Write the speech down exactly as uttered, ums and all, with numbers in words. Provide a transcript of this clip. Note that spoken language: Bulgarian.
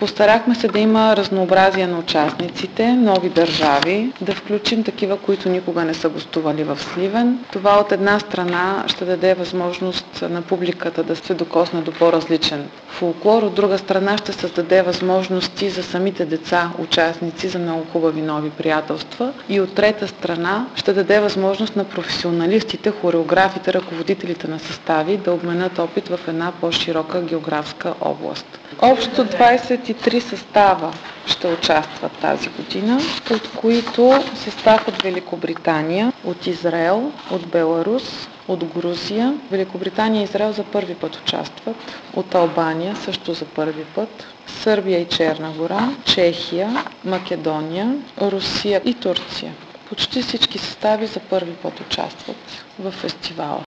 Постарахме се да има разнообразие на участниците, нови държави, да включим такива, които никога не са гостували в Сливен. Това от една страна ще даде възможност на публиката да се докосне до по-различен фолклор, от друга страна ще създаде възможности за самите деца, участници, за много хубави нови приятелства и от трета страна ще даде възможност на професионалистите, хореографите, ръководителите на състави да обменят опит в една по-широка географска област. Общо двадесет и три състава ще участват тази година, от които състав от Великобритания, от Израел, от Беларус, от Грузия. Великобритания и Израел за първи път участват, от Албания също за първи път, Сърбия и Черна гора, Чехия, Македония, Русия и Турция. Почти всички състави за първи път участват в фестивала.